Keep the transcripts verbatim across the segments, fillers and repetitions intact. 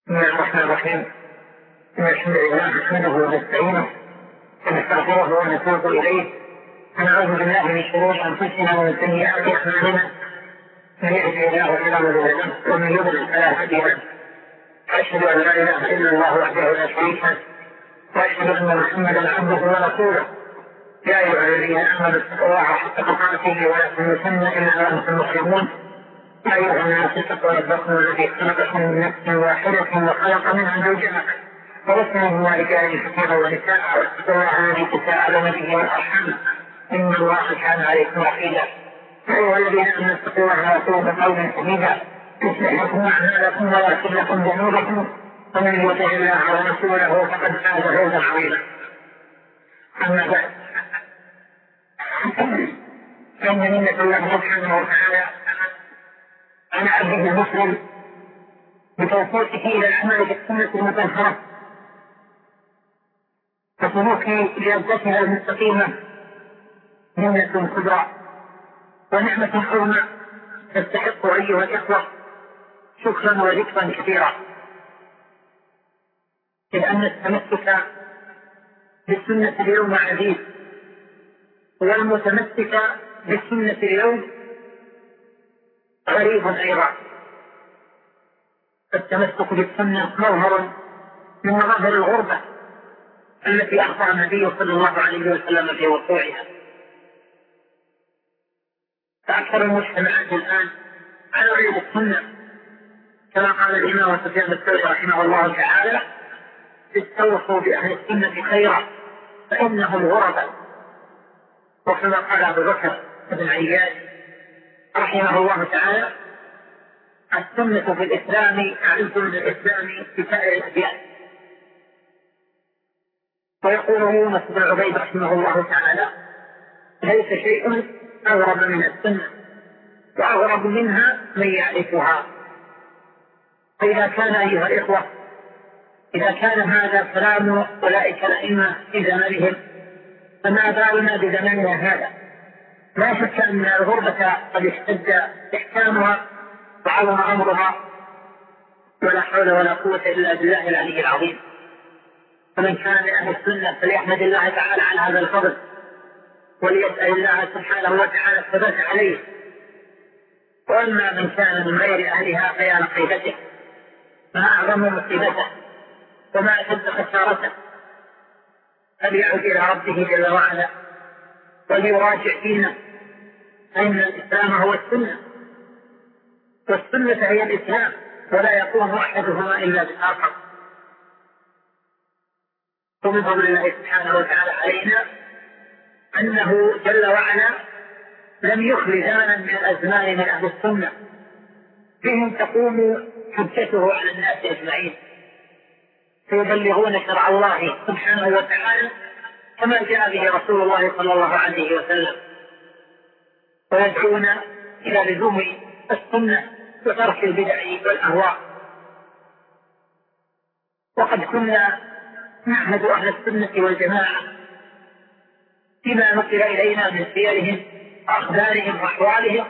بسم الله الرحمن الرحيم. إن الحمد لله نحمده ونستعينه ونستغفره ونتوب إليه ونعوذ بالله من شرور أنفسنا ومن سيئات أعمالنا، من يهده الله فلا مضل له ومن يضلل فلا هادي له. أشهد أن لا إله إلا الله وحده لا شريك له وأشهد أن محمدا عبده ورسوله. يا أيها الذين آمنوا اتقوا الله حق تقاته ولا تموتن إلا وأنتم مسلمون. يا أيها الناس اتقوا ربكم الذي خلقكم من نفس واحدة وخلق منها زوجها وبث منهما رجالا كثيرا ونساء، واتقوا الله الذي تساءلون به والأرحام إن الله كان عليكم رقيبا. يا أيها الذين آمنوا اتقوا الله وقولوا قولا سديدا يصلح لكم أعمالكم ويغفر لكم ذنوبكم، ومن يطع الله ورسوله فقد فاز فوزا عظيما. أما بعد، فإن منة الله سبحانه وتعالى على عبده المسلم بتوفيقه إلى العمل بالسنة المطهرة وسلوك جادتها المستقيمة منة كبرى ونعمة عظمى تستحق أيها الإخوة شكرا وذكرا كثيرا، إذ أن التمسك بالسنة اليوم عزيز، والمتمسك بالسنة اليوم غريب أيضا. التمسك بالسنة مظهر من مظاهر الغربة التي أخبر النبي صلى الله عليه وسلم في وقوعها. فأكثر المجتمعات الآن على غير السنة، كما قال الإمام سفيان الثوري رحمه الله تعالى: استوصوا بأهل السنة خيرا فإنهم غرباء. وكما قال أبو بكر بن عياش رحمه الله تعالى: السنة في الإسلام أعز من الإسلام في سائر الأديان. ويقول يونس بن عبيد رحمه الله تعالى: ليس شيء أغرب من السنة، وأغرب منها من يعرفها. فإذا كان أيها الإخوة إذا كان هذا كلام أولئك الأئمة في زمانهم، فما بالنا بزماننا هذا؟ لا شك أن الغربة قد اشتد إحكامها وعظم أمرها، ولا حول ولا قوة إلا بالله العلي العظيم. فمن كان من أهل السنة فليحمد الله تعالى على هذا الفضل، وليسأل الله سبحانه وتعالى الثبات عليه. وأما من كان من غير أهلها فيا نقيبته، ما أعظم مصيبته وما أشد خسارته. فليعد إلى ربه جل وعلا وليراجع دينه، أن الإسلام هو السنة، والسنة هي الإسلام، ولا يكون أحدهما إلا بالآخر. ومن فضل الله سبحانه وتعالى علينا أنه جل وعلا لم يخل زمنا من الأزمان من أهل السنة بهم تقوم حجته على الناس أجمعين، فيبلغون شرع الله سبحانه وتعالى كما جاء به رسول الله صلى الله عليه وسلم، ويدعون إلى لزوم السنة وترك البدع والأهواء. وقد كنا نعهد أهل السنة والجماعة فيما نقل إلينا من سيرهم وأخبارهم وأحوالهم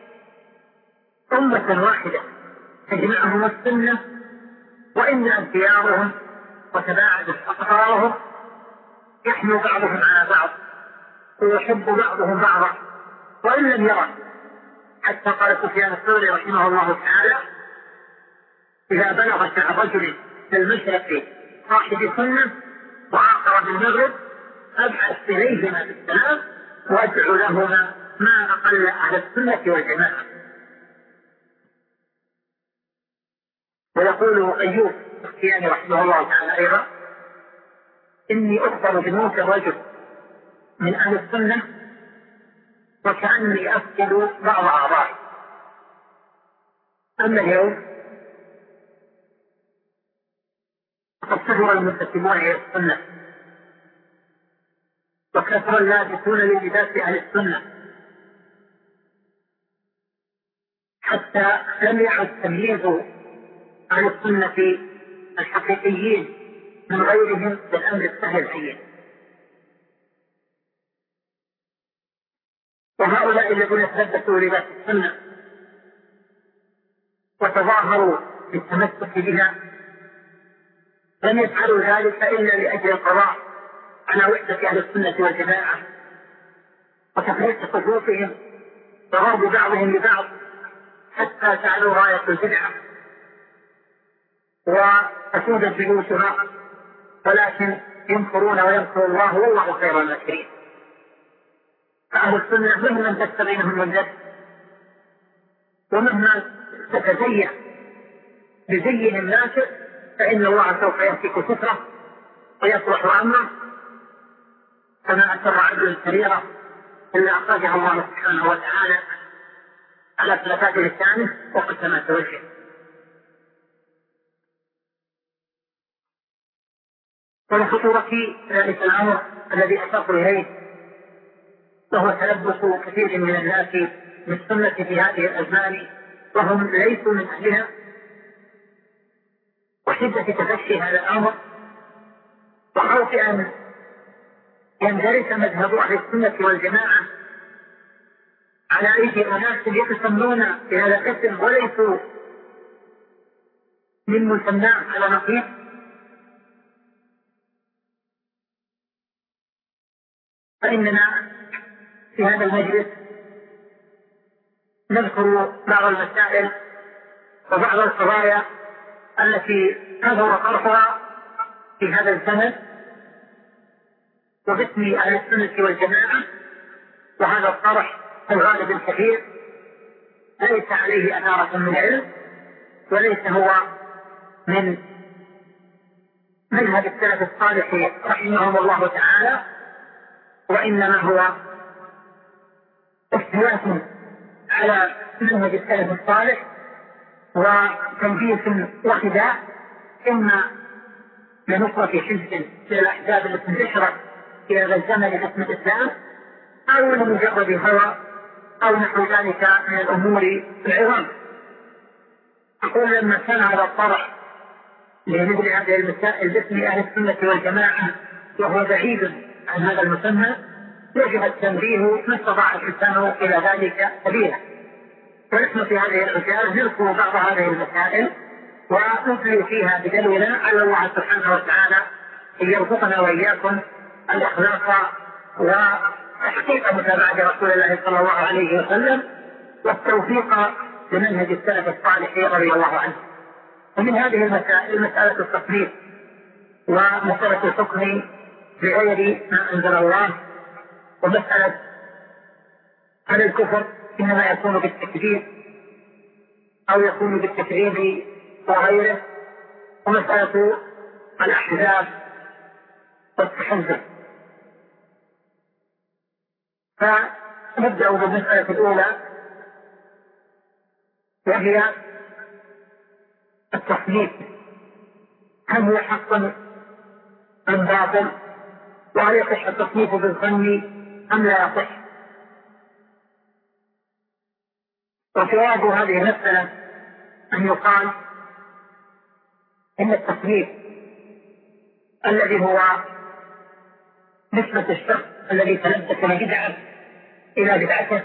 أمة واحدة تجمعهم السنة، وإن أنبياءهم وتباعدت أقطارهم يحمل بعضهم على بعض ويحب بعضهم بعضا وإن لم يرى. حتى قال سفيان الثوري رحمه الله تعالى: إذا بلغ شعر رجل في المشرق صاحب سنة وآخر بالمغرب أبعث إليهما بالسلام وأدعو لهما ما أقل أهل السنة والجماعة. ويقول أيوب السختياني رحمه الله تعالى أيضا: إني أخبر بموت الرجل من أهل السنة وكأني أفقد بعض أعضائي. أما اليوم فقد كثر المنتسبون إلى السنة، وكثر اللابسون للباس أهل السنة، حتى لم يعد تمييز أهل السنة الحقيقيين من غيرهم بالأمر السهل فيه. وهؤلاء الذين تلبسوا لباس السنة وتظاهروا بالتمسك بها لم يفعلوا ذلك إلا لأجل القضاء على وحدة أهل السنة والجماعة وتفريق صفوفهم وضرب بعضهم لبعض حتى فعلوا غاية البدعة وأسودت بيوتها، ولكن ينكرون وينكر الله والله خير الماكرين. فأهل السنة مهما تستبينهم من ذلك ومهما تتزين بزين الناس فإن الله سوف يمسك ستره ويصلح أمره، كما أسر عبد السريرة إلا أخرجها الله سبحانه وتعالى على ثلاثات لسانه وقد كما توجه. ولخطورة ذلك الأمر الذي أشرت إليه وهو تلبس كثير من الناس بالسنة في هذه الأزمان وهم ليسوا من أهلها، وشدة تفشي هذا الأمر وخوف أن يندرس مذهب أهل السنة والجماعة على أيدي أناس يتسمون في هذا الاسم وليسوا من مسماه على نقيض. فإننا في هذا المجلس نذكر بعض المسائل وبعض القضايا التي كثر طرحها في هذا الزمن وباسم أهل السنة والجماعة، وهذا الطرح الغالب الكثير ليس عليه أثارة من علم وليس هو من منهج السلف الصالح رحمهم الله تعالى، وإنما هو احتواء على منهج السلف الصالح وتنفيذ وخداع إما لنصرة حزب من الأحزاب التي انتشرت في هذا الزمن باسم الإسلام أو لمجرد هوى أو نحو ذلك من الأمور العظام. أقول لما كان هذا الطرح لمثل هذه المسائل باسم أهل السنة والجماعة وهو بعيد عن هذا المسمى يجب التنبيه ما استطاع الإنسان إلى ذلك سبيلا. ونحن في هذه الرسالة نذكر بعض هذه المسائل ونتلو فيها بدلونا على الله سبحانه وتعالى أن يرزقنا وإياكم الأخلاق وتحقيق متابعة رسول الله صلى الله عليه وسلم والتوفيق لمنهج السلف الصالح رضي الله عنه. ومن هذه المسائل مسألة التصنيف ومسألة الحكم بغير ما أنزل الله، ومسألة هل الكفر إنما يكون بالتكذيب أو يكون بالتكذيب وغيره، ومسألة الأحزاب والتحزب. فنبدأ بالمسألة الأولى وهي التصنيف، هل هو حق أم باطل؟ وهل يصح التصنيف بالظن أم لا يصح؟ وجواب هذه المسألة أن يقال إن التصنيف الذي هو نسبة الشخص الذي تلبس بدعة إلى بدعته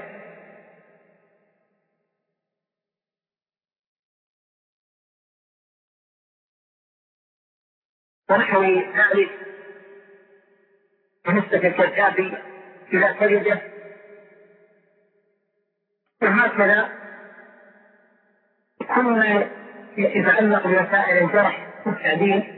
ونحو ذلك ونسبة الكذاب إلى كذبه، وهكذا كل ما يتعلق بوسائل الجرح والتعديل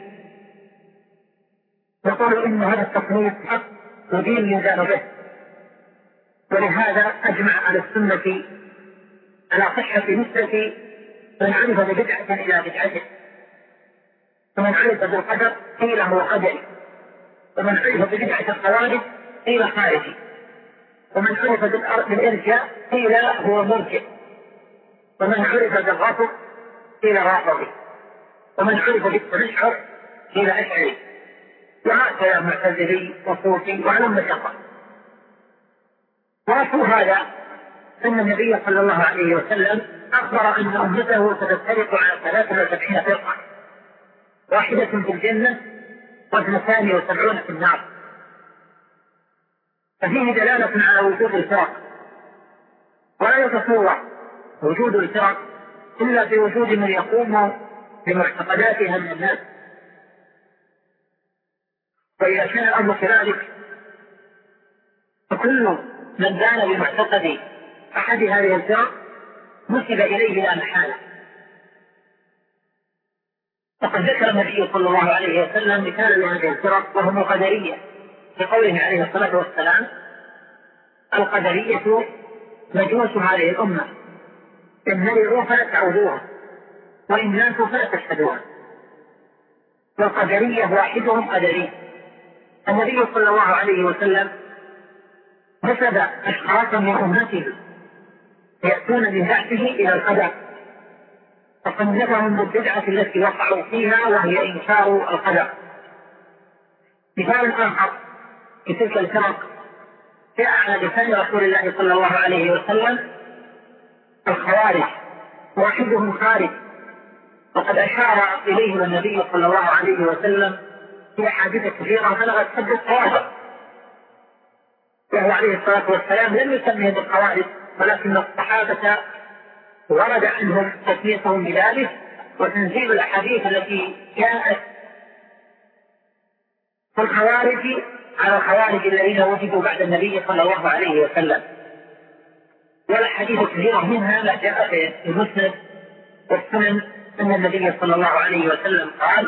يقول إن هذا التصنيف حق ودين يدان به. ولهذا أجمع على السنة على صحة نسبة من عرف ببدعة إلى بدعته، ومن عرف بالقدر قيل هو قدري، ومن عرف ببدعة الخوارج قيل خارجي، ومن عرف بالإرجاء قيل هو مرجئ، ومن عرف بالرفض قيل رافضي، ومن عرف بالتنشر قيل أشعري، وهكذا معتزلي وصوفي وعلم مشقة. وأصل هذا أن النبي صلى الله عليه وسلم أخبر أن أمته ستفترق على ثلاثة وسبعين فرقة، واحدة في الجنة واثنتان وسبعون في النار. ففيه دلالة على وجود الفرق، ولا يتصور وجود الفرق إلا بوجود من يقوم بمعتقداتها من الناس، وإذا كان الأمر كذلك فكل من دان بمعتقد أحد هذه الفرق نسب إليه لا محالة. وقد ذكر النبي صلى الله عليه وسلم مثالا لهذه الفرق وهم القدرية بقوله عليه الصلاة والسلام: القدرية مجوس هذه الأمة، إن مرضوا فلا تعودوها وإن ماتوا فلا تشهدوها. والقدرية واحدهم قدري. النبي صلى الله عليه وسلم نسب أشخاصا من أمته يأتون من بعده إلى القدر، فصنفهم بالبدعة التي وقعوا فيها وهي إنكار القدر. مثال آخر في تلك الفرق جاء على لسان رسول الله صلى الله عليه وسلم: الخوارج، واحدهم خارج، وقد أشار إليهم النبي صلى الله عليه وسلم في أحاديث كثيرة بلغت حد الصواب، وهو عليه الصلاة والسلام لم يسمهم بالخوارج، ولكن الصحابة ورد عنهم تسميتهم بذلك وتنزيل الأحاديث التي جاءت في الخوارج على الخوارج الذين وجدوا بعد النبي صلى الله عليه وسلم. والأحاديث كثيرة منها ما جاء في المسند والسنن أن النبي صلى الله عليه وسلم قال: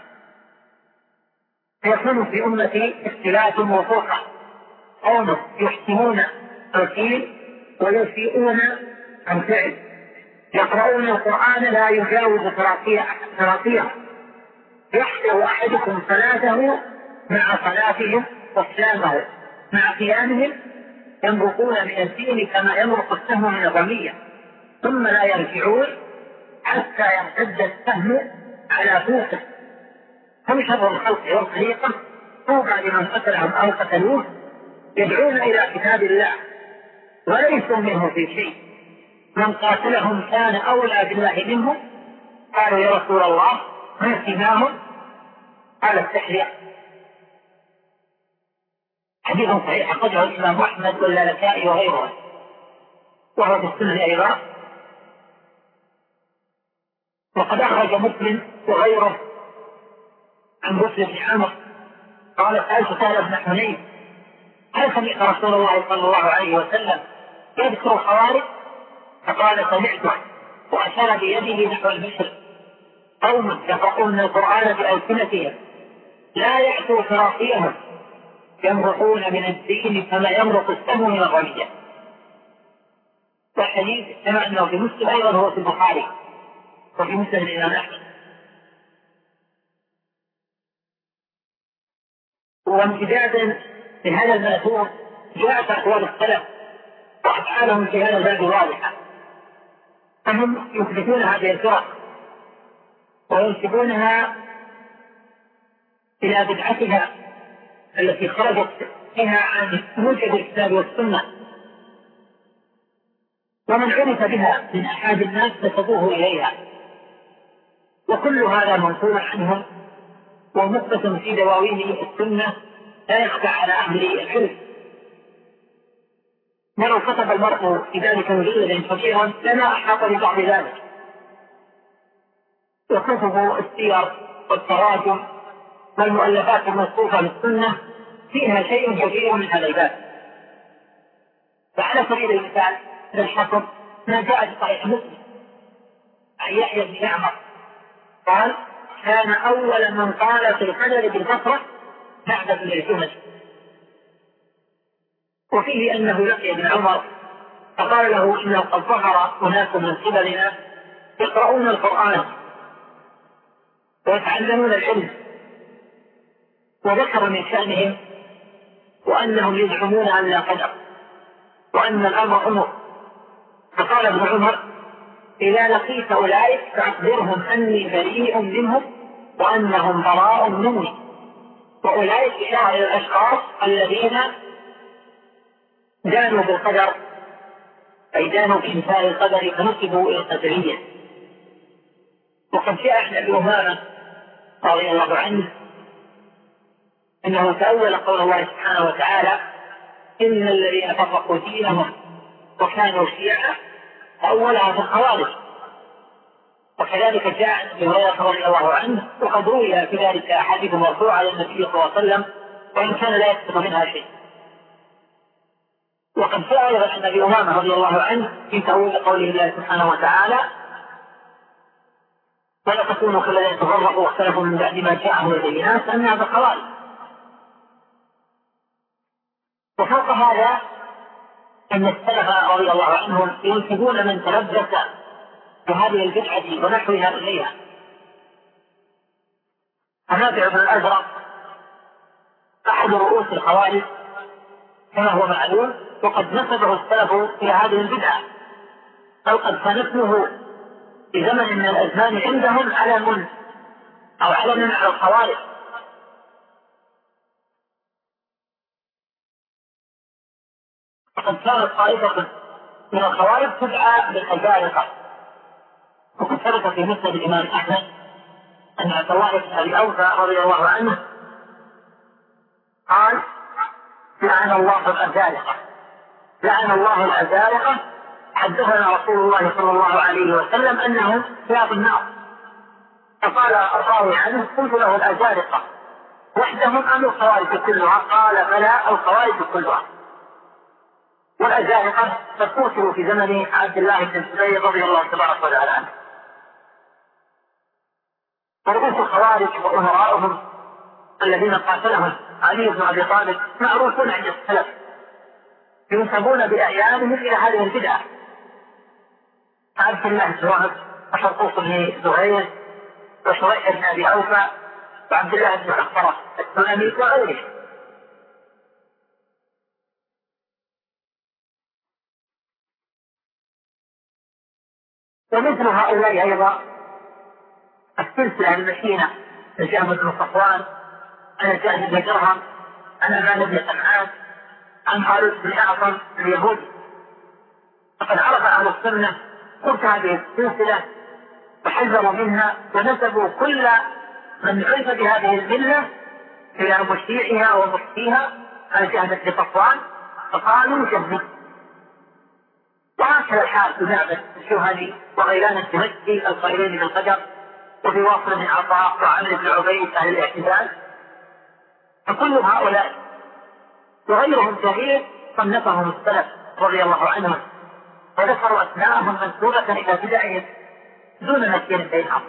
سيكون في أمتي اختلاف وفرقة، قوم يحسنون القيل ويسيئون الفعل، يقرؤون القرآن لا يجاوز تراقيه، يحسب أحدكم صلاته مع صلاتهم وصيامه مع قيامهم، يمرقون من الدين كما يمرق السهم من الرمية، ثم لا يرجعون حتى يمتد السهم على فوقه، هم شر الخلق والخليقة، طوبى لمن قتلهم أو قتلوه، يدعون إلى كتاب الله وليسوا منه في شيء، من قاتلهم كان أولى بالله منهم. قالوا: يا رسول الله ما سماهم؟ قال: التحريق. حديث صحيح أخرجه الإمام أحمد واللالكائي وغيره، وهو في السنة أيضا. وقد أخرج مسلم وغيره عن بكر بن عمرو قال: سألت سهل بن حنين: هل سمعت رسول الله صلى الله عليه وسلم يذكر الخوارج؟ فقال: سمعته، وأشار بيده نحو المشرق: قوم يقرؤون القرآن بألسنتهم لا يأتوا تراقيهم، يمرقون من الدين كما يمرق السهم من الرمية. والحديث كما أنه في مسلم أيضا هو في البخاري وفي مسلم الإمام أحمد. وامتدادا لهذا المأثور جاءت أقوال السلف وأفعالهم في هذا الباب واضحة، فهم يثبتون هذه الفرق وينسبونها إلى بدعتها التي خرجت فيها عن موجب الكتاب والسنة، ومن عرف بها من أحد الناس نسبوه إليها، وكل هذا منقول عنهم ومثبت في دواوين السنة لا يخفى على أهل العلم. ولو كتب المرء في ذلك مجلدا كثيرا لما أحاط ببعض ذلك، وكتبوا السير والتراجم والمؤلفات المصروفة للسنة فيها شيء كثير من هذا الباب. فعلى سبيل المثال للحكم ما جاء في صحيح مسلم عن يحيى بن يعمر قال: كان أول من قال في القدر بالبصرة بعد ابن الجمل. وفيه أنه لقي ابن عمر فقال له: إنه قد ظهر أناس من قبلنا يقرؤون القرآن ويتعلمون العلم، وذكر من شأنهم وأنهم يزعمون أن لا قدر وأن الأمر أمر. فقال ابن عمر: إذا لقيت أولئك فأخبرهم أني بريء منهم وأنهم براء مني. وأولئك إشارة إلى الأشخاص الذين دانوا بالقدر، أي دانوا بإنكار القدر فنسبوا إلى القدرية. وقد جاء عن أبي أمامة رضي الله عنه إنه تأول قول الله سبحانه وتعالى: إن الذين فرقوا دينهم وكانوا شيعا، تأولها في الخوارج، وكذلك جاء عن ابي هريره رضي الله عنه وقد روي في ذلك احاديث مرفوعه على النبي صلى الله عليه وسلم وان كان لا يثبت منها شيء. وقد جاء ايضا عن ابي امامه رضي الله عنه في تاويل قوله الله سبحانه وتعالى: ولا تكونوا كالذين تفرقوا واختلفوا من بعد ما جاءهم البينات انها بخوارج. وفوق هذا ان السلف رضي الله عنهم ينسبون من تلبس بهذه البدعه ونحوها اليها. النافع بن الازرق احد رؤوس الخوارج كما هو معلوم، وقد نسبه السلف الى هذه البدعه، او قد كان اسمه في زمن من الازمان عندهم علم او علم على الخوارج. وقد كانت طائفه من الخوارج تدعى بالازارقه. وقد ثبت في مسند الامام احمد ان عبد الله بن ابي اوفى رضي الله عنه قال: لعن الله الازارقه، لعن الله الازارقه، حدثنا رسول الله صلى الله عليه وسلم انهم ثياب النار. فقال الراوي عنه: قلت له: الازارقه وحدهم ام الخوارج كلها؟ قال: بلى، الخوارج كلها. والازارقه قد قتلوا في زمن عبد الله بن الزبير رضي الله تبارك وتعالى عنه. ورؤوس الخوارج وامراؤهم الذين قاتلهم علي بن ابي طالب معروفون عند السلف، ينسبون باعيانهم الى هذه البدعه: عبد الله بن وهب وشرقوق بن زهير وشريح بن ابي اوفى وعبد الله بن اخبره السلمي وغيره. ومثل هؤلاء ايضا السلسله المشينه: الجهم بن صفوان، عن الجهم بن درهم، عن امان بن سمعان، عن خالد بن اعظم اليهودي. فقد عرف اهل السنه قلت هذه السلسله وحذروا منها ونسبوا كل من عرف بهذه المله الى مشيعها ومفتيها عن جهم بن صفوان، فقالوا جهمي. وهكذا الحال في معبد الشهني وغيلان الدمشقي القائلين بالقدر، وفي واصل بن عطاء وعمرو بن عبيد اهل الاعتزال. فكل هؤلاء وغيرهم كثير صنفهم السلف رضي الله عنهم وذكروا اسماءهم منسوبه الى بدعهم دون نسيان بينهم.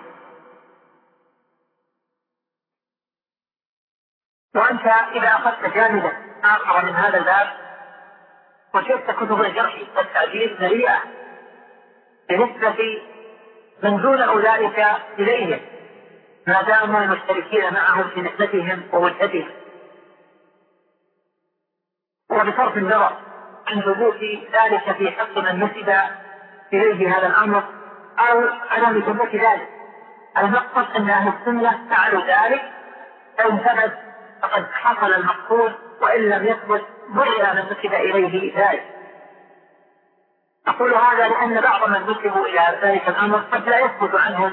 وانت اذا اخذت جانبا اخر من هذا الباب وشفت كتب الجرح والتعديل مليئه بنسبه من دون اولئك اليهم ما داموا مشتركين معهم في نسبتهم ووجهتهم، وبصرف النظر عن ثبوت ذلك في حق من نسب اليه هذا الامر او عدم ثبوت ذلك. المقصد ان اهل السنه فعلوا ذلك، فان ثبت فقد حصل المقصود، وان لم يثبت برئ من نسب اليه ذلك. اقول هذا لان بعض من نسبوا الى ذلك الامر قد لا يثبت عنهم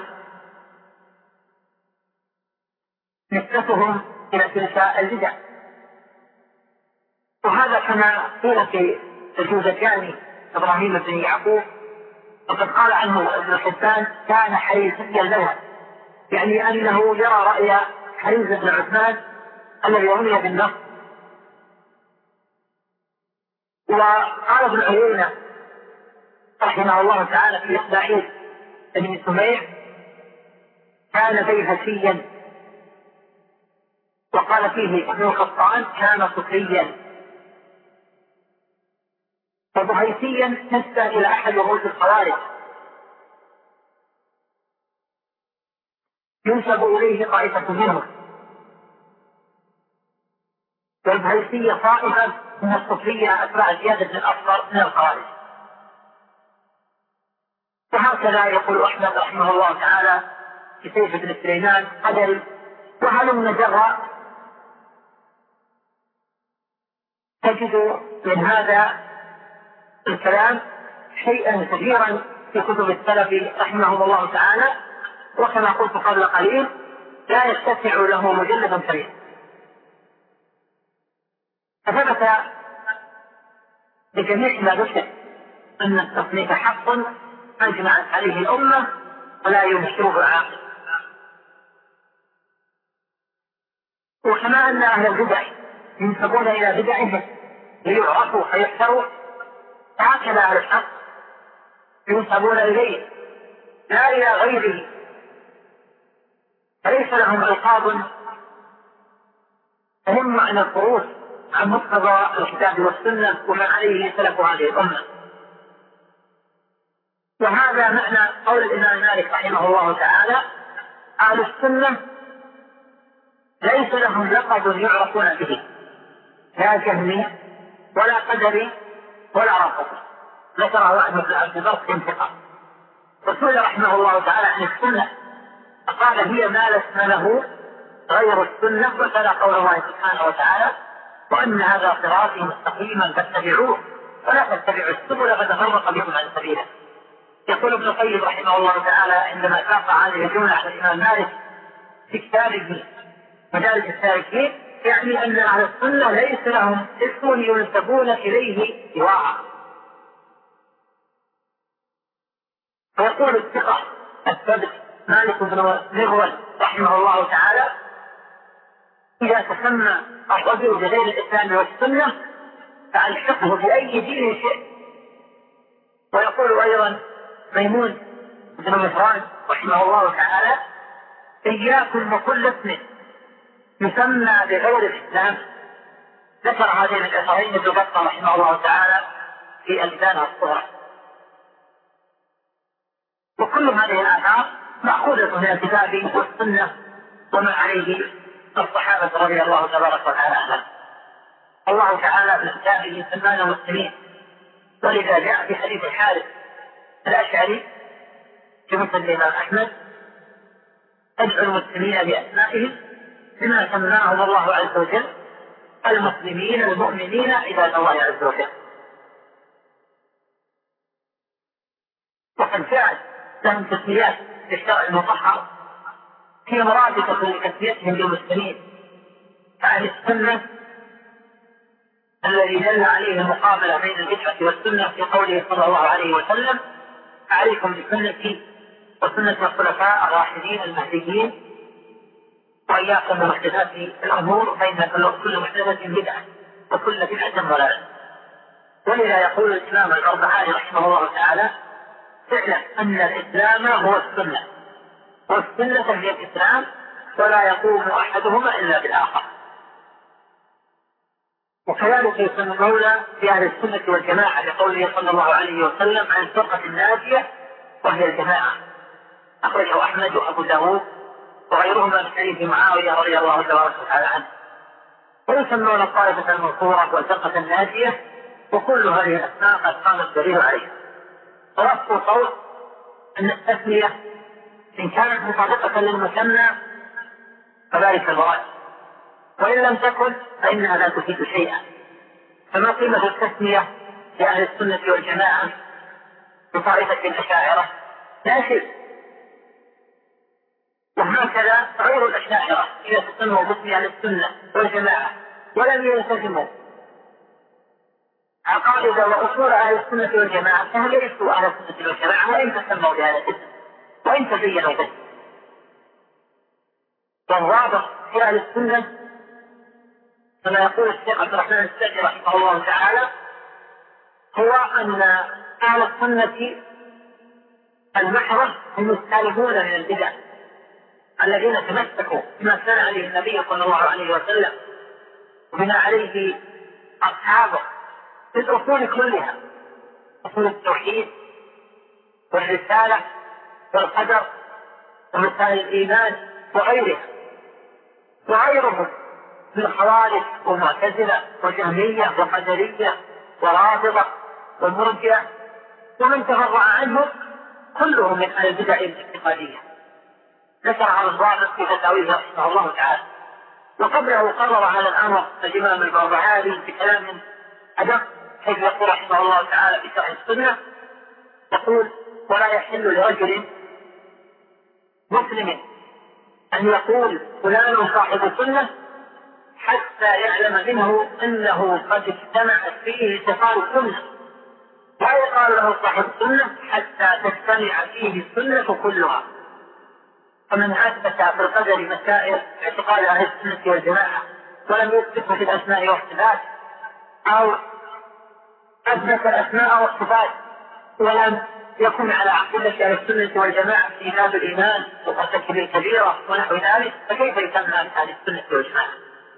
نسبتهم الى تلك البدع. وهذا كما قيل في الجوزجاني ابراهيم بن يعقوب، وقد قال عنه ابن حبان: كان حريزيا له، يعني انه يرى راي حريز بن عثمان الذي رمي بالنص. وقال ابن عيينه رحمه الله تعالى في اسماعيل بن سميع: كان بيهسيا. وقال فيه ابن القطان: كان صفريا. وبهيسيا نسبة إلى أحد رؤوس الخوارج ينسب إليه طائفة منهم، والبهيسية طائفة من الصوفية أتباع زياد بن الأصغر من الخوارج. وهكذا يقول أحمد رحمه الله تعالى في سيف بن سليمان قدري. وهلم جرا تجد من هذا الكلام شيئا كثيرا في كتب السلف رحمهم الله تعالى، وكما قلت قبل قليل لا يتسع له مجلد كبير. فثبت بجميع ما ذكر أن التصنيف حق أجمعت عليه الأمة ولا ينكره عاقل. وكما أن أهل البدع ينسبون إلى بدعهم ليعرفوا فيحشروا، فهكذا أهل الحق ينسبون إليه لا إلى غيره، فليس لهم ألقاب تهم عن الخروج عن مقتضى الكتاب والسنة وما عليه سلف هذه الأمة. وهذا معنى قول الإمام مالك رحمه الله تعالى: أهل السنة ليس لهم لقب يعرفون به، لا جهمي ولا قدري ولا رافضي. ذكره أحمد بن عبد البر في انتقاء. رسول رحمه الله تعالى عن السنة فقال: هي ما لا اسم له غير السنة، وتلا قول الله سبحانه وتعالى: وأن هذا صراطي مستقيما فاتبعوه ولا تتبعوا السبل فتفرق بكم عن سبيله. يقول ابن القيم رحمه الله تعالى عندما ساق هذه الجملة على الإمام مالك في كتابه مدارج السالكين: يعني أن أهل السنة ليس لهم اسم ينسبون إليه سواها. ويقول الثقة الثبت مالك بن مغول رحمه الله تعالى: إذا تسمى الرجل بغير الإسلام والسنة فألحقه بأي دين شئت. ويقول أيضا ميمون بن مهران رحمه الله تعالى: إياكم وكل اسم يسمى بغير الإسلام. ذكر هذين الأثرين ابن بطة رحمه الله تعالى في ألبانها الصغرى. وكل هذه الآثار مأخوذة من الكتاب والسنة وما عليه الصحابة رضي الله تبارك وتعالى عنهم. الله تعالى في كتابه سمانا مسلمين، ولذا جاء في حديث الحارث الأشعري في مسند الإمام أحمد: ادعوا المسلمين بأسمائهم بما سماهم الله عز وجل المسلمين المؤمنين عباد الله عز وجل. وقد جاءت لهم تسميات في الشرع المطهر هي مرادفة لتسميتهم بالمسلمين. أهل السنة الذي دل عليه المقابلة بين البدعة والسنة في قوله صلى الله عليه وسلم: عليكم بسنتي وسنة الخلفاء الراشدين المهديين وإياكم بمحدثات الأمور فإن كل محدثة بدعة وكل بدعة ضلالة. ولذا يقول الإمام البربهاري رحمه الله تعالى: اعلم أن الإسلام هو السنة، والسنة هي الإسلام، ولا يقوم أحدهما إلا بالآخر. وكذلك يسمون في أهل السنة والجماعة لقوله صلى الله عليه وسلم عن الفرقة الناجية وهي الجماعة، أخرجه أحمد وأبو داود وغيرهما من حديث معاوية رضي الله تبارك وتعالى عنه. ويسمون الطائفة المنصورة والفرقة الناجية، وكل هذه الأسماء قد قام الدليل عليها. ورفض القول أن التسمية إن كانت مطابقة للمسمى فذلك المراد، وإن لم تكن فإنها لا تفيد شيئا. فما قيمة التسمية لأهل السنة والجماعة بطائفة الأشاعرة؟ لا شيء. وهكذا غير الأشاعرة إذا تسموا باسم أهل السنة والجماعة ولم يلتزموا عقائد وأصول أهل السنة والجماعة فهم ليسوا أهل السنة والجماعة وإن تسموا بهذا الاسم وإن تزينوا به. والواضح في أهل السنة كما يقول الشيخ عبد الرحمن السعدي رحمه الله تعالى هو أن أهل السنة المحرة هم السالمون من البدع الذين تمسكوا بما كان عليه النبي صلى الله عليه وسلم وبما عليه أصحابه في الأصول كلها، أصول التوحيد والرسالة والقدر ومسائل الإيمان وغيرها. وغيرهم من خوارج ومعتزلة وجهمية وقدرية ورافضة ومرجئة ومن تفرع عنهم كلهم من أهل البدع الاعتقادية. ذكر على الضابط في فتاويه رحمه الله تعالى. وقبله قرر على الأمر الإمام البربهاري بكلام أدق حيث يقول رحمه الله تعالى في شرح السنة يقول: ولا يحل لرجل مسلم أن يقول فلان صاحب سنة حتى يعلم منه أنه قد اجتمعت فيه صفات السنة، لا يقال له صاحب السنة حتى تجتمع فيه السنة كلها. ومن أثبت في القدر مسائل اعتقاد أهل السنة والجماعة ولم يثبته في الأسماء والصفات، أو أثبت الأسماء والصفات ولم يكن على عقيدة أهل السنة والجماعة في باب الإيمان وترتكب الكبيرة ونحو ذلك، فكيف يسمى أهل السنة والجماعة؟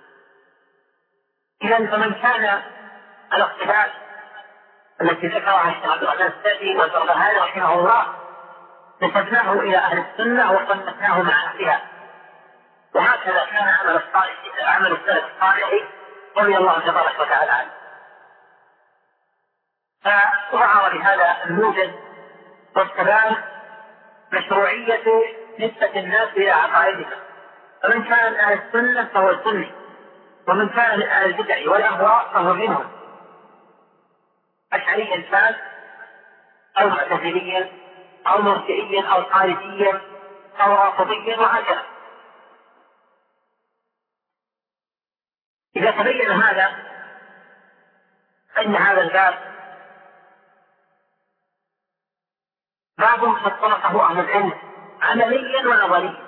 إذن فمن كان على الصفات التي ذكرها الشيخ عبد الرحمن السعدي والبربهاري رحمه الله نسبناه إلى أهل السنة وصنفناه مع أهلها، وهكذا كان عمل الصالح عمل السلف الصالح رضي الله تبارك وتعالى عنه. فظهر بهذا الموجز والسلام مشروعية نسبة الناس إلى عقائدهم، فمن كان من أهل السنة فهو السني، ومن كان من أهل البدع والأهواء فهو منهم، أشعريا كان أو معتزليا أو مرجئيا أو خارجيا أو رافضيا وهكذا. إذا تبين هذا فإن هذا الباب باب قد طرقه أهل العلم عمليا ونظريا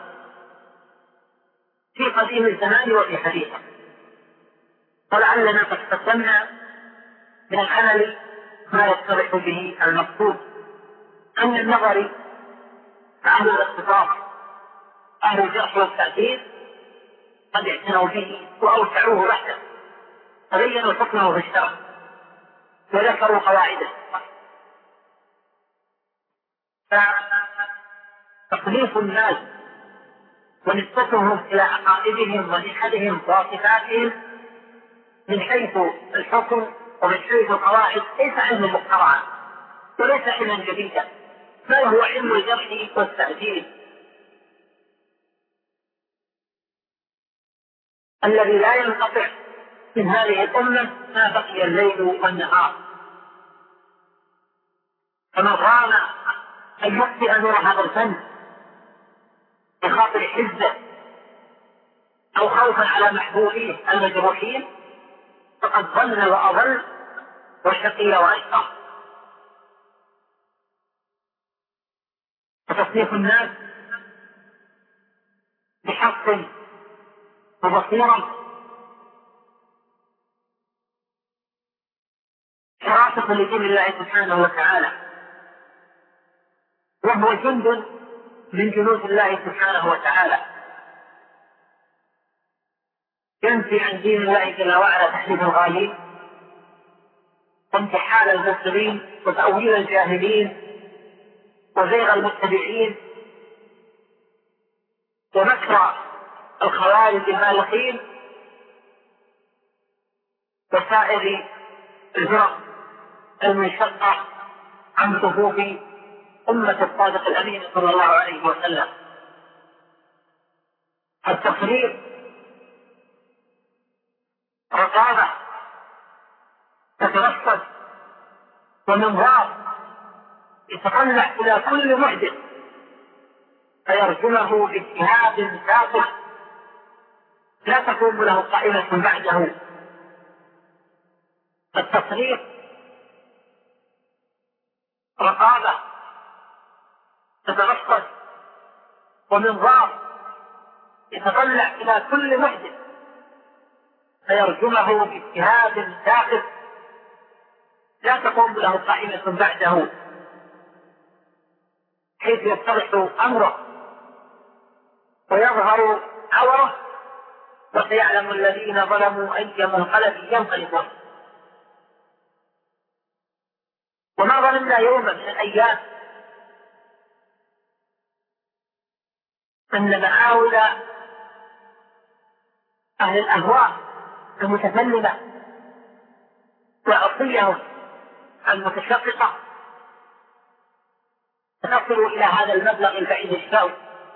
في قديم الزمان وفي حديثه، ولعلنا قد قدمنا من العمل ما يتضح به المقصود. أن النظر أهل الاختصاص أهل الجرح والتأثير قد اعتنوا به وأوسعوه بحثا، فبينوا حكمه في الشرع وذكروا قواعده. فتقليص الناس ونسبتهم إلى عقائدهم وجحدهم وصفاتهم من حيث الحكم ومن حيث القواعد ليس علما مخترعا وليس علما جديدا، بل هو علم الجرح والتأثير الذي لا ينقطع من هذه الأمة ما بقي الليل والنهار. فمن رام أن يطفئ نور هذا الفن بخاطر حزه أو خوفا على محبوبيه المجروحين فقد ضل وأضل وشقي وأشقى. وتصنيف الناس بحق وبصيرة حراسة لدين الله سبحانه وتعالى، وهو جند من جنود الله سبحانه وتعالى ينفي عن دين الله جل وعلا تحريف الغالين وانتحال المبطلين وتأويل الجاهلين وزيغ المتبعين ومكر الخوارج المالقين وسائر الفرق المنشقة عن صفوف أمة الصادق الأمين صلى الله عليه وسلم. التفريط رقابة تترصد ومنظار يتطلع إلى كل محدث فيرجمه باجتهاد ساطع لا تقوم له قائمة بعده. التصريف رقابة تترصد ومنظار يتطلع إلى كل محدث فيرجمه باجتهاد ساقط لا تقوم له قائمة بعده، حيث يتضح أمره ويظهر عوره وسيعلم الذين ظلموا أي منقلب ينقلبون. وما ظننا يوما من الأيام أن معاول أهل الأهواء المتسلمة وعصيهم المتشققة تصل إلى هذا المبلغ البعيد الشوي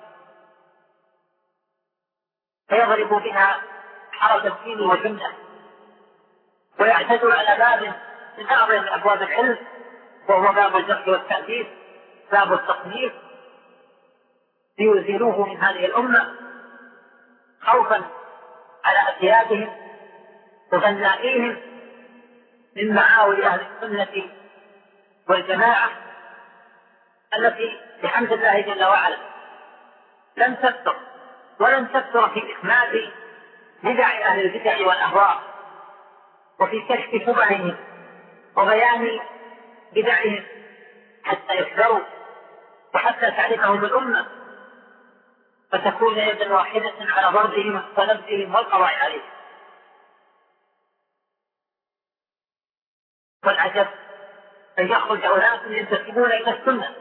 فيضرب بها حرب الدين وجنة ويعتدوا على باب من أعظم أبواب العلم وهو باب الجرح والتأديب، باب التصنيف، ليزيلوه من هذه الأمة خوفا على أسيادهم وبنائهم من معاول أهل السنة والجماعة التي بحمد الله جل وعلا لن تكثر ولن تكثر في إخماد بدع أهل البدع والأهواء، وفي كشف شبههم وبيان بدعهم حتى يكثروا وحتى تعرفهم الأمة، فتكون يدا واحدة على ضربهم ونبذهم والقضاء عليهم. والعجب أن يخرج أناس ينتسبون إلى السنة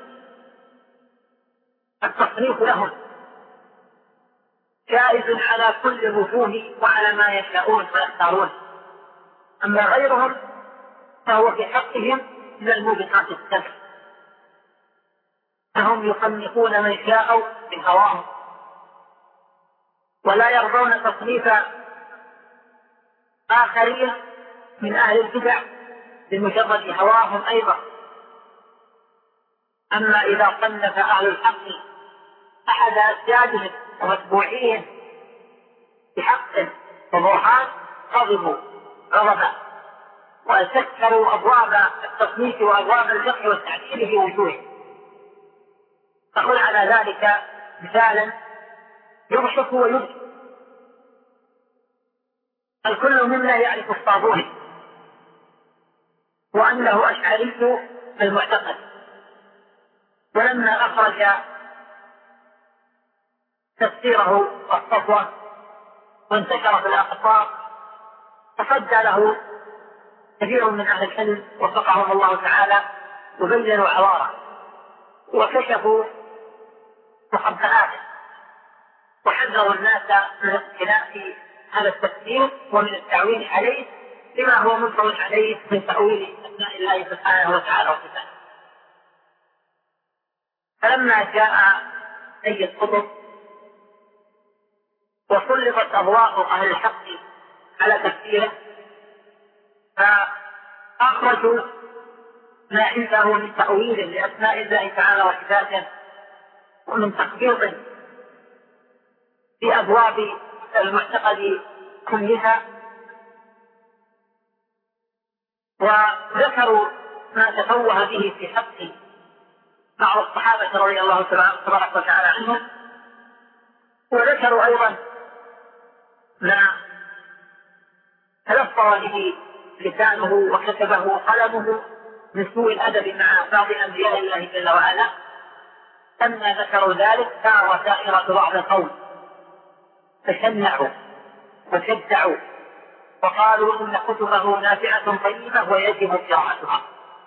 التصنيف لهم جائز على كل الوجوه وعلى ما يشاءون ويختارون، أما غيرهم فهو في حقهم من الموبقات السبع، فهم يصنفون من شاءوا بهواهم ولا يرضون تصنيف آخرين من أهل البدع بمجرد هواهم أيضا. أما إذا صنف أهل الحق أحد أسيادهم ومتبوعيهم بحق وبرهان غضبوا غضبا وسكروا أبواب التصنيف وأبواب الفقه والتعديل في وجوههم. فقل على ذلك مثالا يضحك ويبكي. الكل منا يعرف الصابوني وأنه أشعري المعتقد، ولما أخرج تفسيره الصفوة وانتشر في الأقطار تصدى له كثير من أهل العلم وفقهم الله تعالى وبينوا عواره وكشفوا مخبئاته وحذروا الناس من اختلاف هذا التفسير ومن التعويل عليه لما هو منطوي عليه من تأويل أسماء الله سبحانه وتعالى وصفاته. فلما جاء سيد قطب وسلطت أضواء أهل الحق على تفسيره فأخرجوا ما عنده من تأويل لأسماء الله تعالى وصفاته ومن تخبيط في أبواب المعتقد كلها، وذكروا ما تفوه به في حق بعض الصحابة رضي الله تبارك وتعالى عنهم، وذكروا أيضا ما تلفظ به لسانه وكتبه قلمه من سوء الأدب مع بعض أنبياء الله جل وعلا. لما ذكروا ذلك سار سائرة بعض القوم فشنعوا وشجعوا وقالوا إن كتبه نافعة طيبة ويجب قراءتها.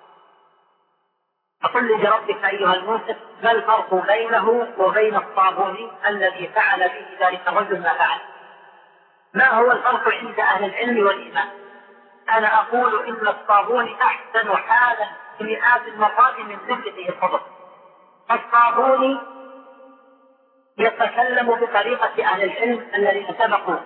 فقل لربك أيها الموسف ما الفرق بينه وبين الصابوني الذي فعل به ذلك الرجل ما فعل؟ ما هو الفرق عند أهل العلم والإيمان؟ أنا أقول إن الصابوني أحسن حالا بمئات المرات من ذكره الفضل. الصابوني يتكلم بطريقة أهل العلم الذين سبقوا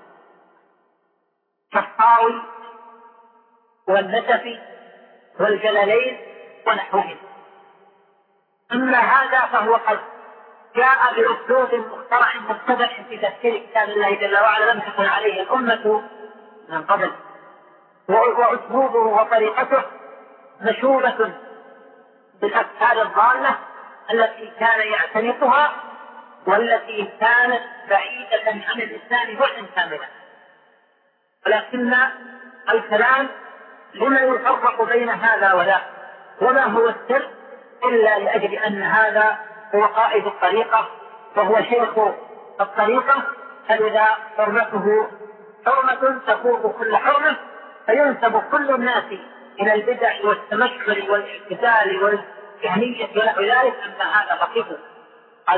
كالطاوي والنسفي والجلالين ونحوهم. أما هذا فهو قد جاء بأسلوب مخترع مبتدع في تفسير كتاب الله جل وعلا لم تكن عليه الأمة من قبل، وأسلوبه وطريقته مشوبة بالأفكار الضالة التي كان يعتنقها والتي كانت بعيدة عن الإسلام بعدا كاملا. ولكن الكلام لما يفرق بين هذا وذاك، وما هو السر إلا لأجل أن هذا هو قائد الطريقة وهو شيخ الطريقة، فلذا حرمته حرمة تفوق كل حرمة، فينسب كل الناس إلى البدع والتمشر والاعتزال والجهمية ونحو ذلك. أن هذا بقيه قد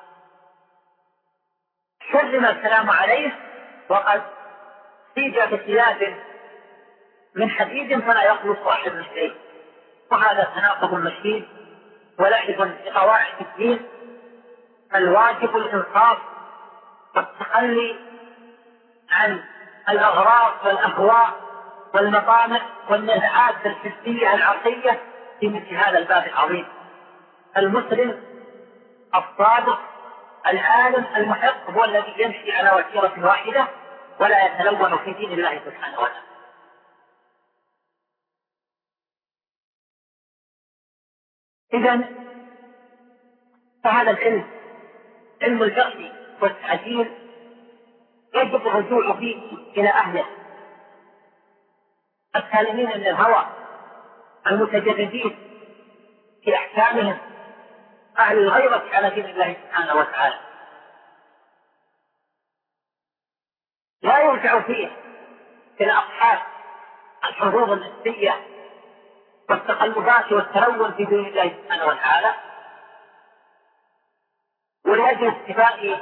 حرم الكلام عليه وقد سيج بثياب من حديد فلا يخلص أحد من شيء، وهذا تناقض مشين ولعب بقواعد الدين. الواجب الإنصاف والتخلي عن الأغراض والأهواء والمطامع والنزعات الحسية العقلية في مثل هذا الباب العظيم. المسلم الصادق العالم المحق هو الذي يمشي على وتيرة واحدة ولا يتلون في دين الله سبحانه وتعالى. إذن فهذا العلم علم الجرح والتعديل يجب الرجوع فيه إلى أهله السالمين من الهوى المتجردين في أحكامهم أهل الغيرة على دين الله سبحانه وتعالى. لا يرجع فيه إلى أصحاب الحظوظ النفسية والتقلبات والتلون في دين الله سبحانه وتعالى. ولأجل استفاء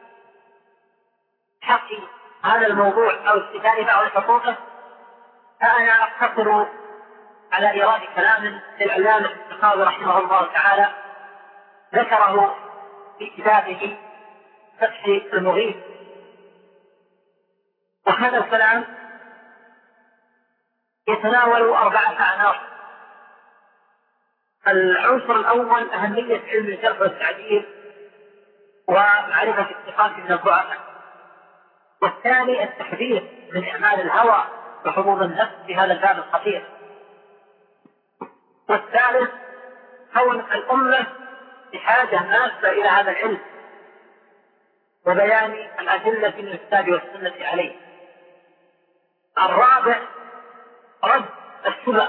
حق هذا الموضوع أو استفاء بعض حقوقه فأنا أقتصر على إيراد كلام للعلامة السخاوي رحمه الله تعالى ذكره في كتابه فتح المغيث. وهذا الكلام يتناول أربعة عناصر. العنصر الأول أهمية علم الجرح والتعديل ومعرفة الثقات من الضعفاء. والثاني التحذير من أعمال الهوى وحظوظ النفس في هذا الباب الخطير. والثالث كون الأمة بحاجة ماسة إلى هذا العلم وبيان الأدلة من الكتاب والسنة عليه. الرابع رد الشبه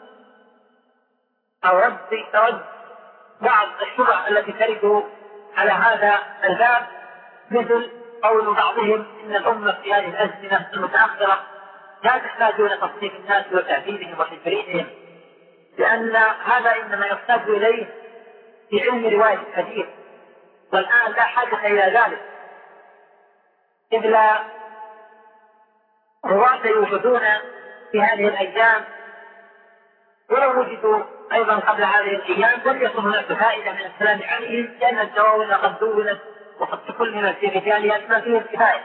أو رد رد بعض الشبه التي ترد على هذا الباب، مثل قول بعضهم إن الأمة في هذه الأزمنة المتأخرة لا تحتاج إلى تصنيف الناس وتعديلهم وتجريدهم، لأن هذا إنما يحتاج إليه في علم رواية الحديث، والآن لا حاجة إلى ذلك، إذ لا رواة يوجدون في هذه الأيام، ولو وجدوا أيضا قبل هذه الأيام لم يكن هناك فائدة من الكلام عليهم، لأن الدواوين قد دونت وقد تكلمت في رجالها ما فيه الكفاية.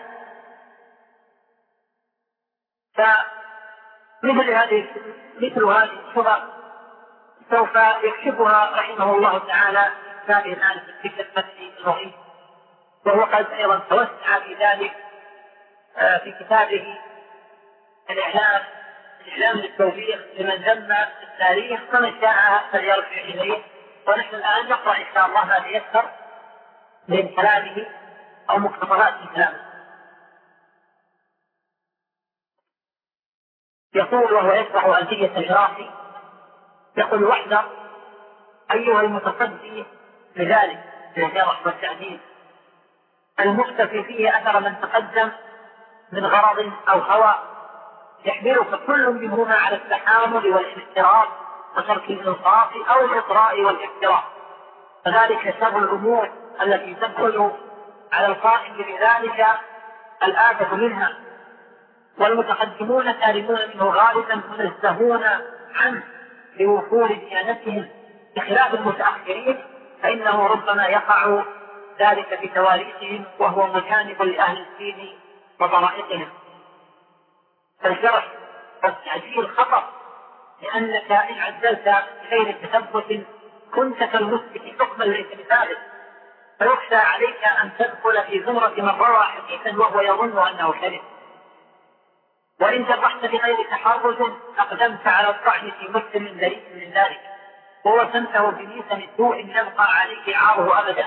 فمثل هذه مثل هذه الشبه سوف يكشفها رحمه الله تعالى في هذه الآن في فتح المغيث، وهو قد أيضا توسع في ذلك في كتابه الإعلام الإعلام للتوفيق لمن ذم التاريخ، فمن شاء فليرجع إليه. ونحن الآن نقرأ إن شاء الله ما تيسر من كلامه أو مقتطفات من كلامه. يقول وهو يشرح ألفية العراقي، يقول واحذر أيها المتصدي لذلك من الجرح والتعديل المختفي فيه أثر من تقدم من غرض أو هوى يحملك كل منهما على التحامل والاحتراف وترك الانصاف أو الإطراء والاحتراف، فذلك شر الأمور التي تدخل على القائم بذلك الآفة منها، والمتقدمون سالمون منه غالبا منزهون عنه لوفور ديانتهم، بخلاف المتأخرين فإنه ربما يقع ذلك في تواريخهم وهو مجانب لأهل الدين وطرائقهم. فالجرح والتعديل خطر، لأنك إن عدلت بغير تثبت كنت كالمثبت حكما ليس بثابت، فيخشى عليك أن تدخل في زمرة من روى حديثا وهو يظن أنه كذب. وإن جرحت بغير تحرز أقدمت على الطعن في مسلم دليل من ذلك، ووسمته بميسم السوء يبقى عليك عاره أبدا.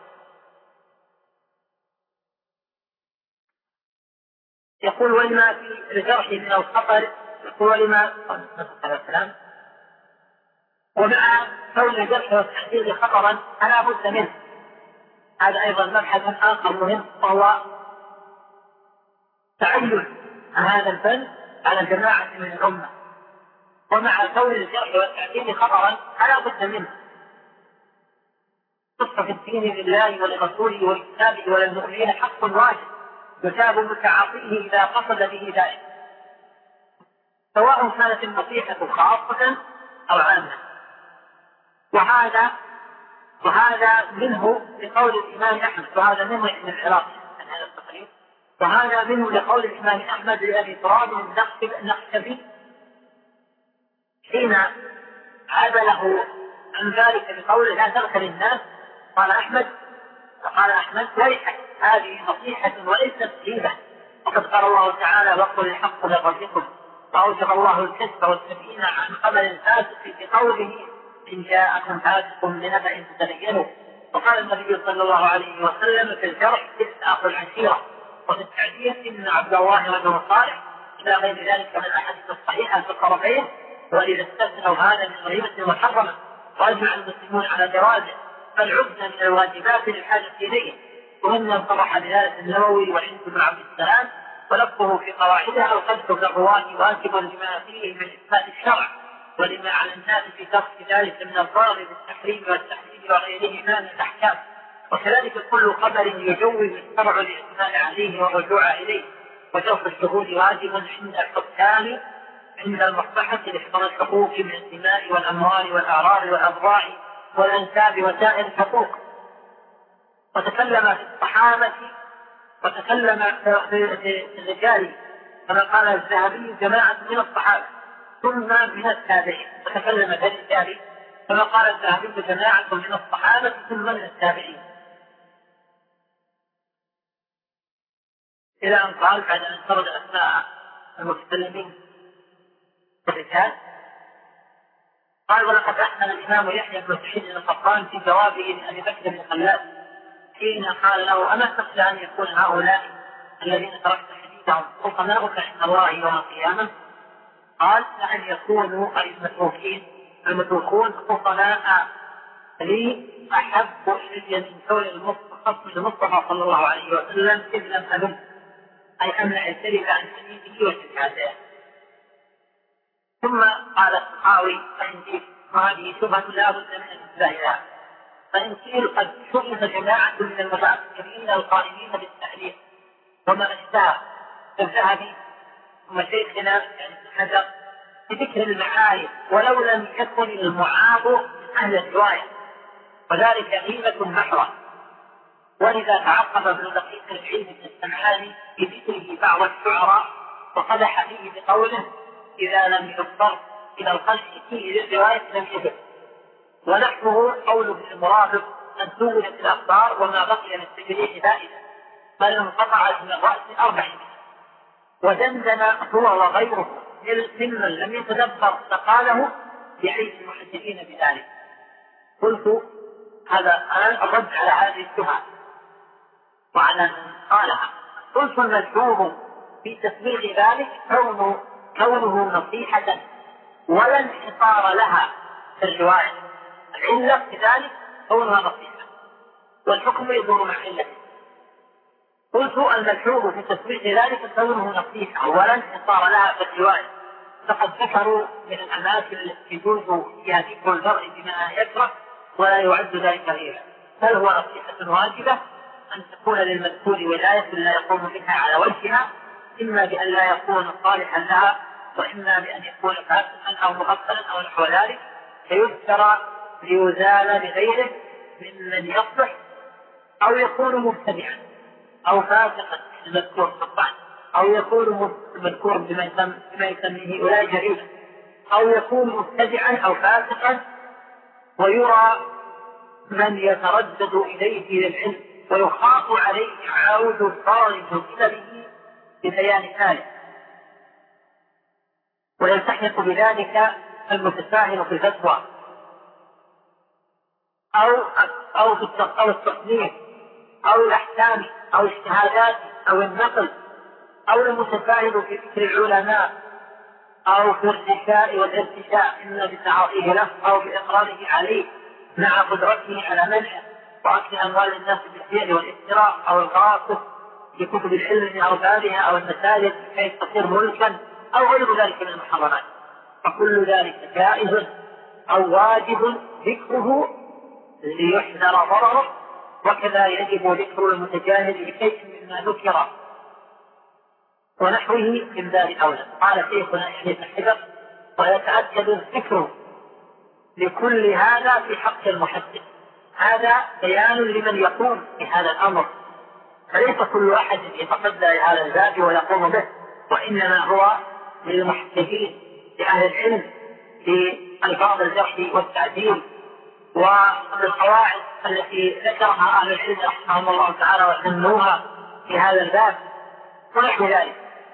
يقول ولما في الجرح من الخطر، يقول ولما السلام ومع كون الجرح والتحديد خطرا فلا بد منه. هذا أيضا مبحث آخر مهم، وهو تعين هذا الفن على جماعة من الأمة. ومع كون الجرح والتعديل خطرا فلا بد منه. قصة في الدين لله ولرسوله ولكتابه وللمؤمنين حق واجب يثاب متعاطيه إذا قصد به ذلك، سواء كانت النصيحة خاصة أو عامة. وهذا وهذا منه لقول الإمام أحمد، وهذا منه من العراقي عن هذا التقرير، وهذا منه لقول الإمام أحمد لأبي تراب النخشبي حين عدله عن ذلك بقوله لا تغتل الناس، قال أحمد فقال أحمد ويحك هذه نصيحة وليست غيبة، وقد قال الله تعالى وقل الحق من ربكم، فأوجب الله الكذب والسكينة عن قبل فاسق في قوله إن جاءكم فاسق بنبأ فتبينوا وقال النبي صلى الله عليه وسلم في الجرح تسأخ العشيرة، وفي التعديل إن عبد الله رجل صالح، إلى غير ذلك من الأحاديث الصحيحة في الطرفين. وإذا استثنوا هذا من غيبة محرمة وأجمع المسلمون على جوازه فالعدة من الواجبات للحاجة إليه، ومن صرح بذلك النووي وعند بن عبد السلام، ولفظه في قواعدها القذف بالرواة واجب لما فيه من إثبات الشرع ولما على الناس في ترك ذلك من الضرر بالتحريم والتحليل وغيرهما من الأحكام. وكذلك كل خبر يجوز الشرع الاعتماد عليه والرجوع إليه. وشرط الشهود واجب عند الحكام عند المصلحة لحفظ الحقوق من الدماء والأموال والأعراض والأبضاع والأنساب وسائر الحقوق. وتكلم في الصحابة وتكلم في الرجال كما قال الذهبي جماعة من الصحابة ثم من التابعين. وتكلم في الرجال كما قال الذهبي جماعة من الصحابة ثم من التابعين، إلى أن قال بعد أن سرد أسماء المتكلمين الرجال قال: ولقد أحسن الإمام يحيى بن سعيد القطان في جوابه لأبي بكر بن خلاد حين قال له: أما تخشى أن يكون هؤلاء الذين تركت حديثهم حكماؤك عند الله يوم القيامة؟ قال: لأن يكونوا أي المتروكين المتروكون حكماء لي أحب إلي من كون المصطفى صلى الله عليه وسلم إذ لم أذن، أي أن أعترف عن حديثه وشهادته. ثم قال الصحاوي: فإن هذه شبهة لا بد من الانتباه لها، فإن قيل قد شبه جماعة من المتأخرين القائمين بالتحريف وما أشبه الذهبي ومشايخنا يعني حجر بذكر المعارف ولو لم يكن المعاب من أهل الرواية، وذلك غيبة محرة. ولذا تعقب ابن دقيق العيد بن السمعاني بذكره بعض الشعراء وقدح فيه بقوله: إذا لم يضطر إلى القلب فيه للرواية لم يجب. ونحوه قول ابن المرافق: أن تولد الأخبار وما بقي للتجريح فائدة، بل انقطعت من الرأس أربع سنين. ودندن هو وغيره ممن لم يتدبر فقاله بعيد المحدثين بذلك. قلت: هذا الآن الرد على هذه الشبهة وعلى من قالها. قلت: المشهور في تسويغ ذلك كونه كونه نصيحة ولا انحصار لها في الرواية. العلة في ذلك كونها نصيحة والحكم يدور مع علته. قلت: المشهور في تسويغ ذلك كونه نصيحة ولا انحصار لها في الرواية، فقد ذكروا من الأماكن التي يجوز فيها ذكر المرء بما يكره ولا يعد ذلك غيره. هل هو نصيحة واجبة أن تكون للمذكور ولاية لا يقوم بها على وجهها، إما بأن لا يكون صالحا لها وإما بأن يكون فاسقا أو مغفلا أو نحو ذلك، فيذكر ليزال بغيره ممن يصلح، أو يكون مبتدعا أو فاسقا المذكور قطعا، أو يكون مذكور بما يسميه أولئك جريمة، أو يكون مبتدعا أو فاسقا ويرى من يتردد إليه للعلم ويخاف عليه عود الضرر بسببه ببيان ذلك، ويلتحق بذلك المتساهل في الفتوى أو أو في التصنيف أو الأحكام أو الاجتهادات أو النقل، أو المتساهل في ذكر العلماء أو في الرشاء والارتشاء إما بتعاطيه له أو بإقراره عليه مع قدرته على منعه وأكل أموال الناس بالسير والافتراء أو الغاصب في كتب العلم من أوبارها أو المساجد كي تصير ملكا أو غير ذلك من المحرمات، فكل ذلك جائز أو واجب ذكره ليحذر ضرره، وكذا يجب ذكر المتجاهل بشيء مما ذكر ونحوه من باب أولى. قال شيخنا يحيى بن حجر: ويتأكد الذكر لكل هذا في حق المحدث. هذا بيان لمن يقوم بهذا الأمر، فليس كل أحد يتصدى لهذا الباب ويقوم به، وإنما هو للمحدثين لأهل العلم في ألفاظ الجرح والتعديل والقواعد التي ذكرها أهل العلم رحمهم الله تعالى وسنوها في هذا الباب ونحو ذلك.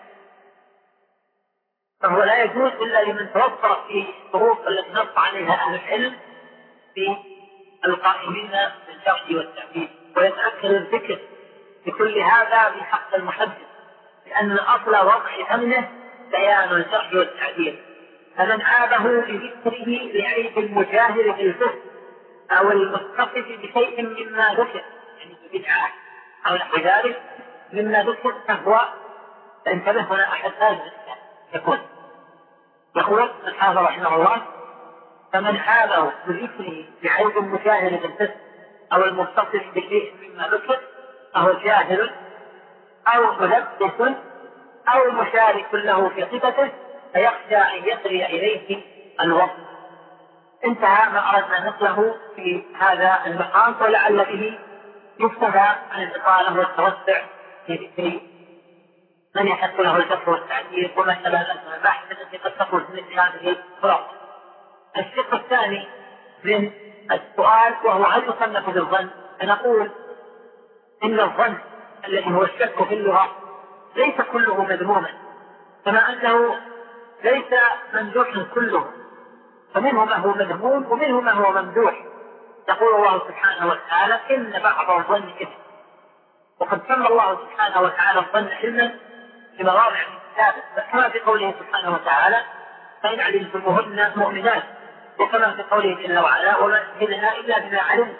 فهو لا يجوز إلا لمن توفرت فيه الشروط التي نص عليها أهل العلم في القائمين بالجرح والتعديل، ويتأكد الذكر بكل هذا في حق المحدث، لأن الأصل وضع أمنه بيان الجرح والتعديل. فمن عابه بذكره لعيب المجاهر بالفسق أو المتصف بشيء مما ذكر، يعني بدعة أو نحو ذلك مما ذكر، فهو انتبه هنا أحد هذه يقول يقول الحافظ رحمه الله: فمن عابه بذكره لعيب المجاهر بالفسق أو المتصف بشيء مما ذكر فهو جاهل أو ملبس أو مشارك له في صفته، فيخشى أن يسري إليه الوصف. انتهى ما أردنا نقله في هذا المقام، ولعل به يستفى عن الإطالة والتوسع في ذكر من يحق له الجرح والتعديل وما شابه ذلك البحث التي قد تكون في مثل هذه الخلاصة. الشق الثاني من السؤال وهو هل يصنف بالظن؟ فنقول إن الظن الذي هو الشك في اللغة ليس كله مذموما، كما أنه ليس ممدوح كله، فمنه ما هو مذموم ومنه ما هو ممدوح. يقول الله سبحانه وتعالى: إن بعض الظن إثم. وقد سمى الله سبحانه وتعالى الظن علما في مواضع من كتابه، كما في قوله سبحانه وتعالى: فإن علمتموهن مؤمنات، وكما في قوله جل وعلا: وما تهلنا إلا بما علمنا.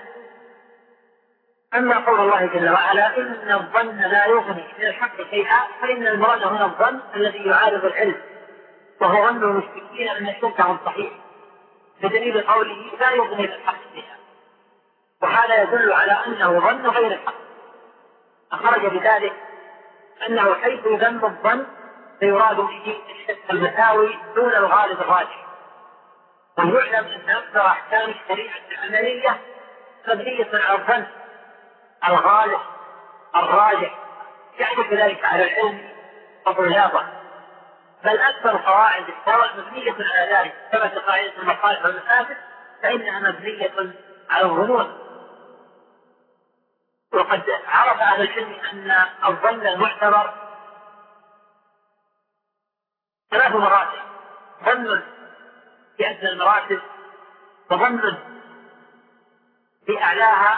أما قول الله جل وعلا: إن الظن لا يغني من الحق شيئا، فإن المراد هنا الظن الذي يعارض العلم، وهو ظن المشركين أن شركهم صحيح، بدليل قوله: لا يغني من الحق شيئا. وهذا يدل على أنه ظن غير الحق. أخرج بذلك أنه حيث يذم الظن فيراد به الشك المساوي دون الغالب الراجح. ويعلم أن أكثر أحكام الشريعة العملية مبنية على الظن الغالب الراجح، يحدث ذلك على العلم والرياضة، بل أكثر قواعد الشرع مبنية على ذلك، كما في قاعدة المصالح والمفاسد فإنها مبنية على الظنون. وقد عرف أهل العلم أن الظن المعتبر ثلاث مراتب: ظن في أدنى المراتب، وظن في أعلاها،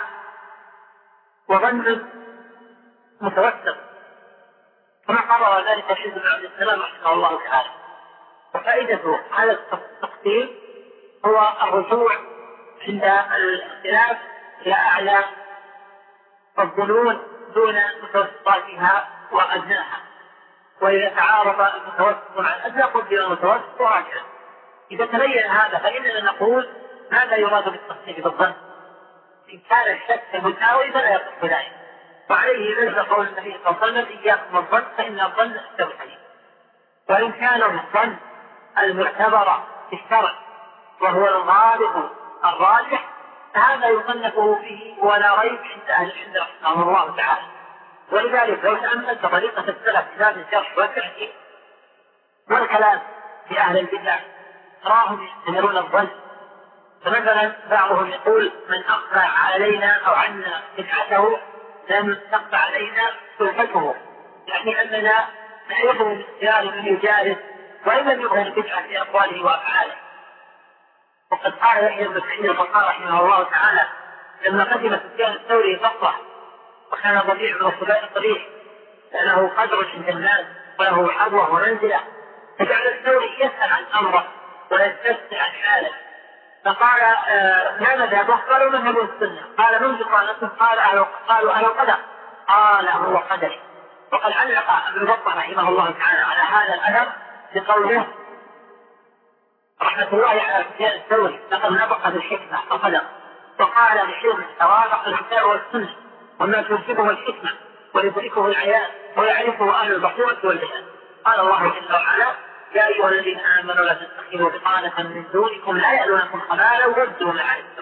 وظن متوسط، كما قرر ذلك الشيخ بن عبد السلام رحمه الله تعالى. وفائدة هذا التقسيم هو الرجوع عند الاختلاف إلى أعلى الظنون دون متوسطاتها وأدناها، وإذا تعارض المتوسط مع الأدنى قدر المتوسط وراجع. إذا تبين هذا فإننا نقول ماذا يراد بالتقسيم بالظن؟ إن كان الشك مساوي فلا يصح ذلك، وعليه نزل قول النبي صلى الله عليه وسلم: إياكم الظن فإن الظن أكثر الحديث. وإن كان الظن المعتبر في الشرع وهو الغالب الراجح فهذا يصنفه فيه ولا ريب عند أهل العلم رحمه الله تعالى. ولذلك لو تأملت طريقة السلف في باب الجرح والتعديل والكلام في أهل البدع تراهم يستمرون الظن. فمثلا بعضهم يقول: من أخفى علينا أو عنا بدعته لم تخفى علينا سلفته، يعني أننا نعرفه من اختيار من يجالس وإن لم يظهر البدعة في أقواله وأفعاله. وقد قال يحيى بن سعيد البصري رحمه الله تعالى لما قدم سفيان الثوري بصرة وكان ضبيع بن الصبيح لأنه قدر عند الناس وله حظوة ومنزلة، فجعل الثوري يسأل عن أمره ويستفسر عن حاله، فقال: آه ما مذهبه؟ قالوا: مذهب السنة. قال: من بطانته؟ قال: أهل قالوا أهل القدر. قال: هو قدري. وقد علق ابن بطة رحمه الله تعالى على هذا الأثر بقوله رحمة الله على سفيان الثوري: لقد نطق بالحكمة فصدق، وقال بحلم توافق الكتاب والسنة وما توجبه الحكمة ويدركه العيان ويعرفه أهل البصيرة والبيان. قال الله جل وعلا: يا أيها الذين آمنوا لا تتخذوا بطانة من دونكم لا يألونكم خبالا ودوا ما عنتم.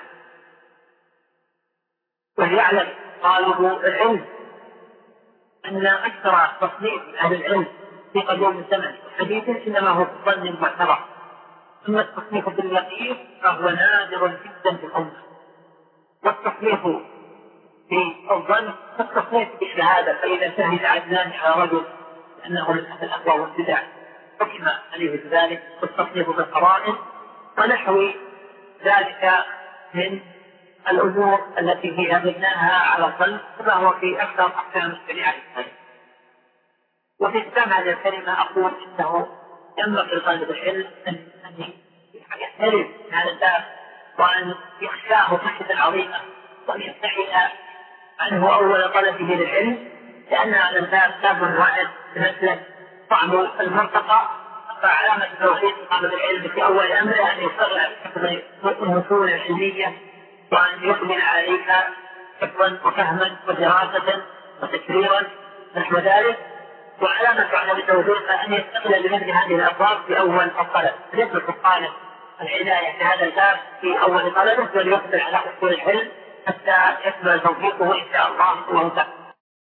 وليعلم طالب العلم أن أكثر تصنيف أهل العلم في قديم الزمن وحديثه إنما هو الظن المعتبر، ثم التصنيف باليقين فهو نادر جدا في الأمة، والتصنيف في الظن كالتصنيف بالشهادة، فإذا شهد عدنان على رجل أنه من أهل الأهواء والبدع حكم عليه بذلك، والتصنيف بالقرائن ونحو ذلك من الأمور التي فيها بناها على القلب كما هو في أكثر أحكام الشريعة الإسلامية. وفي السمع للكلمة أقول إنه ينبغي لطالب العلم أن يحترم هذا الباب وأن يخشاه خشية عظيمة وأن يبتعد عنه أول طلبه للعلم، لأن هذا الباب باب واحد مثل طعم المرتقى. فعلامة توحيد طالب العلم في أول أمره أن يستغرق الأصول العلمية وأن يقبل عليك حفظا وفهما ودراسة وتكريرا نحو ذلك. وعلامة عدم توفيقه أن يستقبل بمثل هذه الأبواب في أول الطلب، يترك الطالب العناية بهذا الباب في أول طلبه وليقبل على أصول العلم حتى يكمل توفيقه إن شاء الله وانتهى.